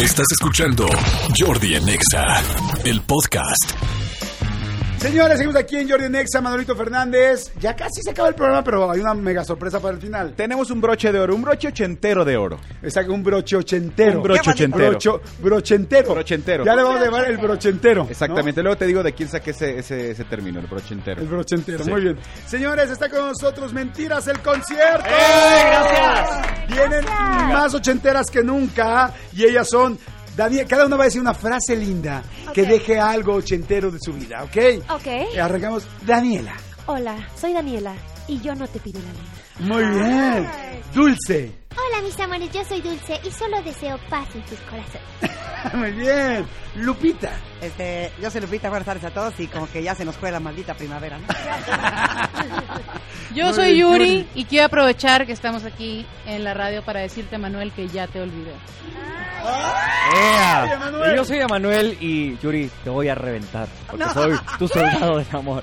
Estás escuchando Jordi en Exa, el podcast. Señores, seguimos aquí en Jordi en Exa, Manolito Fernández. Ya casi se acaba el programa, pero hay una mega sorpresa para el final. Tenemos un broche de oro, un broche ochentero de oro. Exacto, un broche ochentero. Un broche ochentero. Brochentero. Brochentero. Ya le vamos a llevar el brochentero. Exactamente, ¿no? Luego te digo de quién saqué ese término, el brochentero. El brochentero, Sí. muy bien. Señores, está con nosotros Mentiras, el concierto. ¡Gracias! Vienen más ochenteras que nunca y ellas son... Daniel, cada uno va a decir una frase linda que deje algo ochentero de su vida, ¿ok? Ok. Arrancamos. Daniela. Hola, soy Daniela y yo no te pido la vida. Muy bien. Dulce. Hola mis amores, yo soy Dulce y solo deseo paz en tus corazones. Muy bien. Lupita. Yo soy Lupita, buenas tardes a todos y como que ya se nos fue la maldita primavera, ¿no? Yo Muy soy bien, Yuri y quiero aprovechar que estamos aquí en la radio para decirte, Manuel, que ya te olvidé. Ay, Emanuel. Yo soy Emanuel y Yuri, te voy a reventar porque soy tu soldado del amor.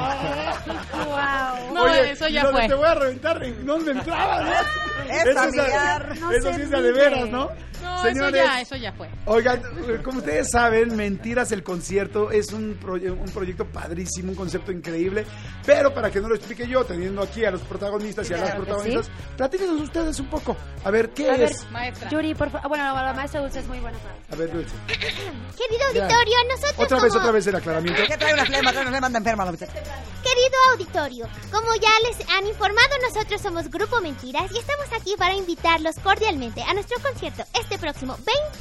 Wow. No, Oye, eso ya lo de fue. Te voy a reventar en dónde entraba, ¿no? Es familiar. No Eso se sí es de ríe. veras, ¿no? No, Señores, eso ya fue. oigan, como ustedes saben, Mentiras el concierto es un proyecto padrísimo, un concepto increíble, pero para que no lo explique yo, teniendo aquí a los protagonistas y a las Claro que protagonistas, platíquenos ustedes un poco. A ver, ¿qué A ver, es? Maestra. Yuri, por favor. Bueno, la maestra Dulce es muy buena. A ver, Dulce. Querido auditorio, nosotros Otra vez el aclaramiento. ¿Qué trae una flema? Anda enferma la muchacha. Querido auditorio, como ya les han informado, nosotros somos Grupo Mentiras y estamos aquí para invitarlos cordialmente a nuestro concierto este próximo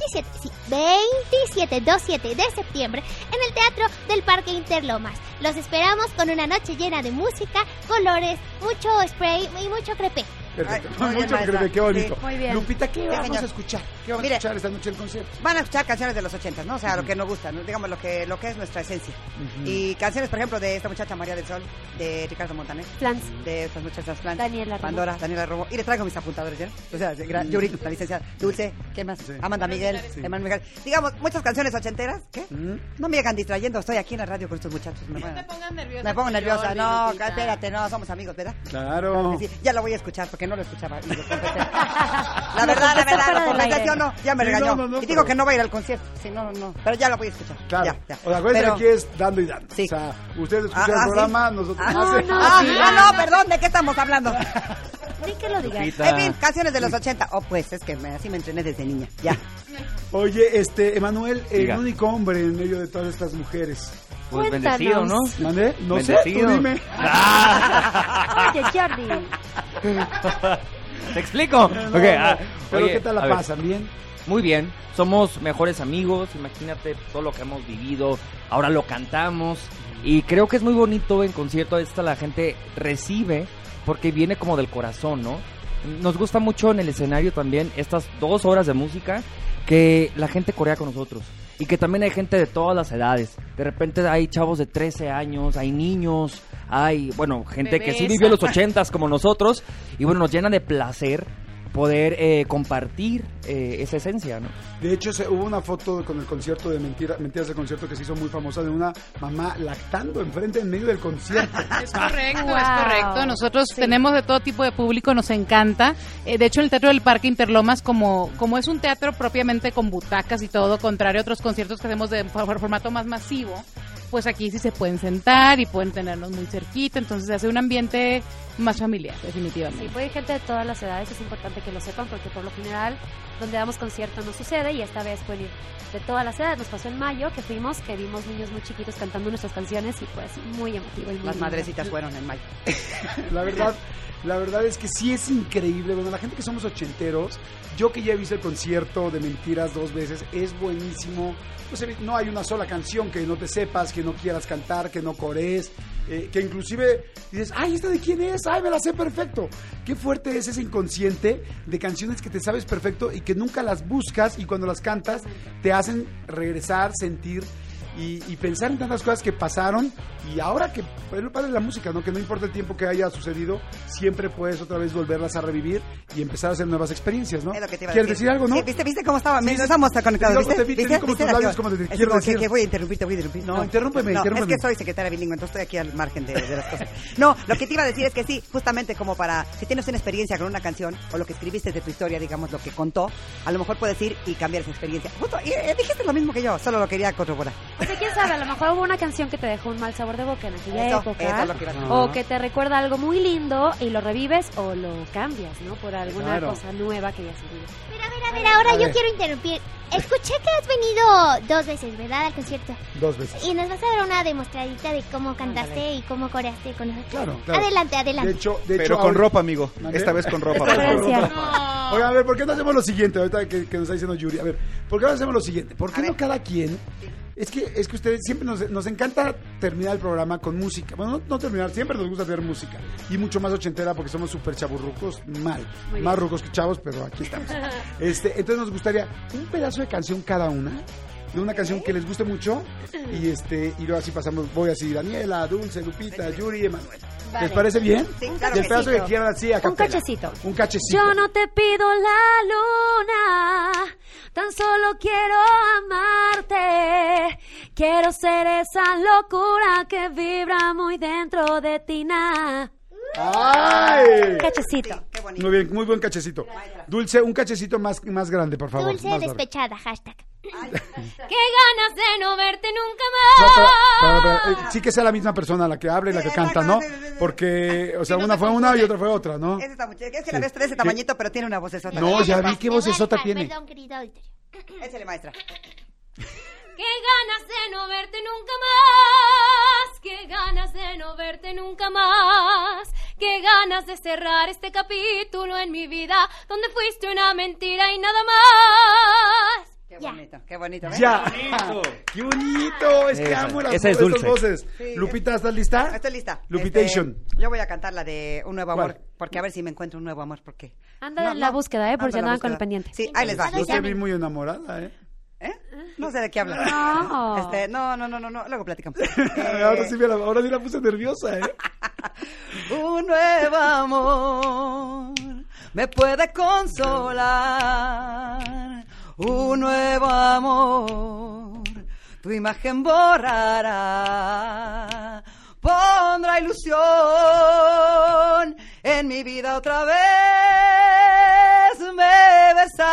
27 de septiembre en el Teatro del Parque Interlomas. Los esperamos con una noche llena de música, colores, mucho spray y mucho crepé. Perfecto. Ay, muy bien, Mucho maestra. creo, qué bonito. Sí, muy bien. Lupita, ¿qué vamos señor. a escuchar? ¿Qué vamos Mire. a escuchar esta noche del concierto? Van a escuchar canciones de los 80, ¿no? O sea, lo que nos gusta, ¿no? Digamos lo que es nuestra esencia. Y canciones, por ejemplo, de esta muchacha María del Sol, de Ricardo Montaner, Flans. de estas muchachas Flans, Daniela Romo. Pandora, Daniela Romo. Y le traigo mis apuntadores, ¿ya? O sea, Yuri, la licenciada, Dulce, ¿qué más? Sí. Amanda Miguel, Sí. Emanuel Miguel. Digamos, muchas canciones ochenteras, ¿qué? Mm. No me llegan distrayendo, estoy aquí en la radio con estos muchachos. No te pongas nerviosa. Me pongo nerviosa, Jordi, no, Lupita. espérate, no, somos amigos, ¿verdad? Claro. Sí, ya lo voy a escuchar porque no lo escuchaba. Y lo confesé. La Lo verdad, confesó fuera lo del confesé, aire. ¿sí o no? Ya me Sí, regañó. no, Y digo pero- que no va a ir al concierto. Sí, no. Pero ya lo voy a escuchar. Claro. Ya. O sea, acuérdense Pero- que aquí es dando y dando. Sí. O sea, ustedes escuchan el ¿sí? programa, nosotros Ah, hacemos. no, perdón, ¿de qué estamos hablando? Ni que lo digas. Lupita. En fin, canciones de los 80. Oh, pues, es que así me entrené desde niña. Ya. Oye, Emanuel, el Diga. único hombre en medio de todas estas mujeres. Pues Cuéntanos. bendecido, ¿no? ¿Mandé? No sé, Bendecido. tú dime. Oye, Jordi. ¿Te explico? No, Ok, no. Pero oye, ¿qué tal la a ver. pasan? ¿Bien? Muy bien, somos mejores amigos, imagínate todo lo que hemos vivido, ahora lo cantamos y creo que es muy bonito en concierto, esta la gente recibe porque viene como del corazón, ¿no? Nos gusta mucho en el escenario también estas 2 horas de música que la gente corea con nosotros y que también hay gente de todas las edades, de repente hay chavos de 13 años, hay niños, hay, bueno, gente que sí Bebés. vivió los 80s como nosotros y bueno, nos llena de placer poder compartir esa esencia, ¿no? De hecho, hubo una foto con el concierto de Mentiras del concierto que se hizo muy famosa de una mamá lactando enfrente en medio del concierto. Es correcto, Wow. es correcto. Nosotros tenemos de todo tipo de público, nos encanta. De hecho, el Teatro del Parque Interlomas, como es un teatro propiamente con butacas y todo, contrario a otros conciertos que hacemos de formato más masivo, pues aquí sí se pueden sentar y pueden tenernos muy cerquita, entonces se hace un ambiente más familiar, definitivamente. Sí, puede ir gente de todas las edades, es importante que lo sepan porque por lo general donde damos concierto no sucede y esta vez pueden ir de todas las edades. Nos pasó en mayo que vimos niños muy chiquitos cantando nuestras canciones y pues muy emotivo y muy Las lindo. madrecitas fueron en mayo. La verdad es que sí es increíble. Bueno, la gente que somos ochenteros, yo que ya he visto el concierto de Mentiras 2 veces, es buenísimo. Pues no hay una sola canción que no te sepas, que no quieras cantar, que no corees, que inclusive dices, ay, ¿esta de quién es? Ay, me la sé perfecto. Qué fuerte es ese inconsciente de canciones que te sabes perfecto y que nunca las buscas y cuando las cantas te hacen regresar, sentir. y pensar en tantas cosas que pasaron y ahora que es lo padre de la música, ¿no? Que no importa el tiempo que haya sucedido, siempre puedes otra vez volverlas a revivir y empezar a hacer nuevas experiencias, ¿no? Es lo que te iba a ¿Quieres decir algo, no? Sí, ¿viste cómo estaba? Sí, estamos conectados, ¿viste? ¿Viste como tus labios como te quiero decir? Que voy a interrumpir. No, interrúmpeme. Es que soy secretaria bilingüe, entonces estoy aquí al margen de las cosas. No, lo que te iba a decir es que sí, justamente como para, si tienes una experiencia con una canción o lo que escribiste de tu historia, digamos, lo que contó, a lo mejor puedes ir y cambiar esa experiencia. Justo, dijiste lo mismo que yo, solo lo quería corroborar. O sea, quién sabe, a lo mejor hubo una canción que te dejó un mal sabor de boca en aquella época, eso es lo que iba a decir. o que te recuerda algo muy lindo y lo revives o lo cambias, ¿no? Por alguna cosa nueva que hayas vivido. A ver, ahora yo quiero interrumpir. Escuché que has venido 2 veces, ¿verdad? Al concierto. 2 veces. Y nos vas a dar una demostradita de cómo cantaste y cómo coreaste con nosotros. Claro. Adelante. De hecho, pero con ropa, amigo. Esta vez con ropa. Oiga, a ver, ¿por qué no hacemos lo siguiente? Ahorita que nos está diciendo Yuri. A ver, ¿por qué no hacemos lo siguiente? ¿Por qué no cada quien? Es que ustedes siempre nos encanta terminar el programa con música. Bueno, no terminar, siempre nos gusta ver música. Y mucho más ochentera porque somos súper chaburrucos, más rucos que chavos, pero aquí estamos. Entonces nos gustaría un pedazo de canción cada una, de una canción que les guste mucho. Y luego así pasamos, voy así, Daniela, Dulce, Lupita, Yuri, Emanuel. ¿Les parece bien? Sí, claro. Y el pedazo que quieran así a capela. Un cachecito. Yo no te pido la luna, tan solo quiero amarte. Quiero ser esa locura que vibra muy dentro de ti, ¡Ay! Cachecito. Sí, qué bonito. Muy bien, muy buen cachecito. Dulce, un cachecito más grande, por favor. Dulce más largo. despechada, hashtag. Qué ganas de no verte nunca más. Pero, sí que sea la misma persona la que habla y la que canta, ¿no? Porque, o sea, una fue una y otra fue otra, ¿no? Es que la ves de ese tamañito, pero tiene una vocesota. No, ya vi qué vocesota tiene. Perdón, querido auditorio. Échale, maestra. Qué ganas de no verte nunca más. Qué ganas de no verte nunca más. Qué ganas de cerrar este capítulo en mi vida donde fuiste una mentira y nada más. Qué bonito, ¿ves? ¡Ya! ¡Qué bonito! Es que amo las voces. Sí, Lupita, ¿estás lista? Estoy lista. Lupitation. Yo voy a cantar la de Un Nuevo Amor, porque a ver si me encuentro un nuevo amor, porque... Anda en la búsqueda, por si andaban con el pendiente. Sí, ahí les va. Yo te vi muy enamorada, ¿eh? No sé de qué hablas. No. No, luego platicamos. Ahora sí la puse nerviosa, ¿eh? Un nuevo amor me puede consolar. Un nuevo amor tu imagen borrará. Pondrá ilusión en mi vida otra vez. Me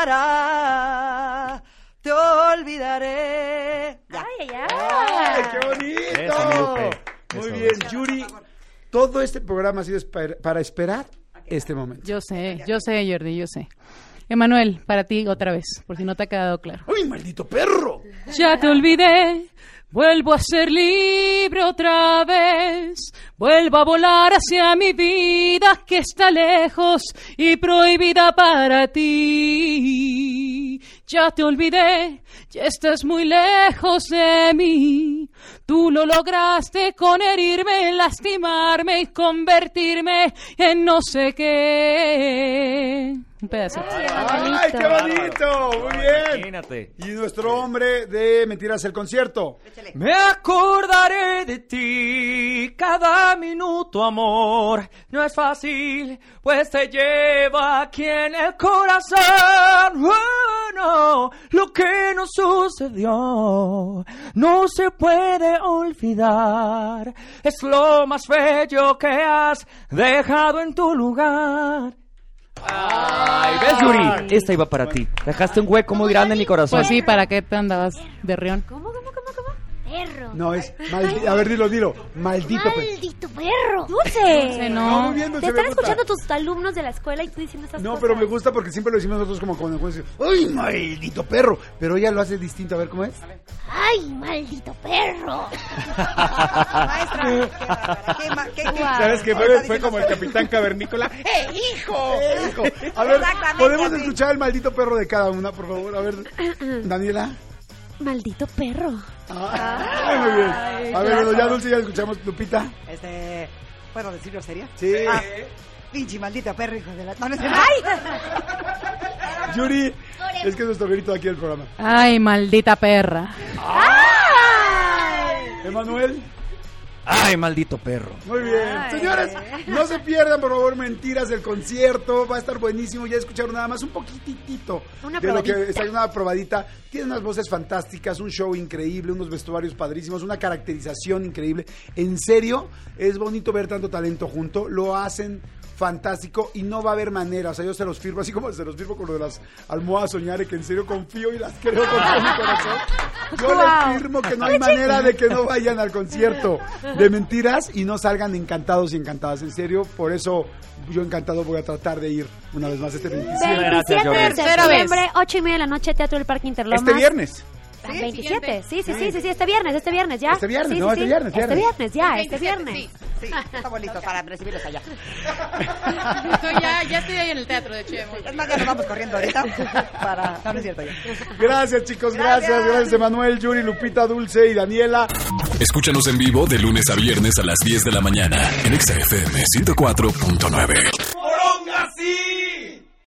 besará. Te olvidaré. ¡Ay! ¡Ay, qué bonito! Muy bien, Yuri. Todo este programa ha sido para esperar este momento. Yo sé, Jordi, yo sé. Emanuel, para ti otra vez, por si no te ha quedado claro. ¡Uy, maldito perro! Ya te olvidé, vuelvo a ser libre otra vez. Vuelvo a volar hacia mi vida que está lejos y prohibida para ti. Ya te olvidé, ya estás muy lejos de mí. Tú lo lograste con herirme, lastimarme y convertirme en no sé qué. Un pedacito. ¡Ay, qué bonito! Muy bien. Imagínate. Y nuestro hombre de Mentiras el concierto. Me acordaré de ti cada minuto, amor. No es fácil, pues te lleva aquí en el corazón. Bueno, lo que nos sucedió no se puede olvidar. Es lo más bello que has dejado en tu lugar. Ay, ¿ves, Yuri? Esta iba para ti. Dejaste un hueco muy grande en mi corazón. Pues sí, ¿para qué te andabas de rión? ¿Cómo? Perro. No, es maldito. A ver, dilo. Maldito perro. Dulce. No. Muy bien, Dulce, Te están me gusta. escuchando tus alumnos de la escuela y tú diciendo esas No, cosas. pero me gusta porque siempre lo decimos nosotros como cuando el juez dice, ¡ay, maldito perro! Pero ella lo hace distinto, a ver cómo es. ¡Ay, maldito perro! Maestra, ¿qué? ¿Sabes qué? Fue como el Capitán Cavernícola. ¡Hijo! A ver, Exactamente, ¿podemos así. escuchar el maldito perro de cada una, por favor? A ver, Daniela. Maldito perro. Ay, muy bien. A ver, bueno, ya Dulce, ya escuchamos. Lupita. ¿Puedo decirlo serio? Sí. Pinche maldita perro, hijo de la... No, ¡ay! Yuri, es que es nuestro grito aquí del programa. Ay, maldita perra. Emanuel. Ay, maldito perro. Muy bien. Ay. Señores, no se pierdan, por favor, Mentiras del concierto. Va a estar buenísimo. Ya escucharon nada más un poquitito Una de lo que probadita. está, una probadita. Tiene unas voces fantásticas, un show increíble, unos vestuarios padrísimos, una caracterización increíble. En serio, es bonito ver tanto talento junto. Lo hacen fantástico y no va a haber manera. O sea, yo se los firmo, así como se los firmo con lo de las almohadas Soñare, que en serio confío y las creo con todo mi corazón. Yo les firmo que no hay manera de que no vayan al concierto de Mentiras y no salgan encantados y encantadas. En serio, por eso yo encantado voy a tratar de ir una vez más este 27. Gracias, 27 de Jordi. septiembre, 8:30 de la noche, Teatro del Parque Interlomas. Este viernes. Ah, 27, sí, este viernes ya. Este viernes, Sí, no, sí, este viernes, Este viernes. viernes, ya, El este 27, viernes. Sí, estamos listos para recibirlos allá. Ya estoy ahí en el teatro, de hecho. Es más, ya nos vamos corriendo ahorita para... No, no es cierto ya. Gracias, chicos, gracias, Emanuel, Yuri, Lupita, Dulce y Daniela. Escúchanos en vivo de lunes a viernes a las 10 de la mañana en Exa FM 104.9.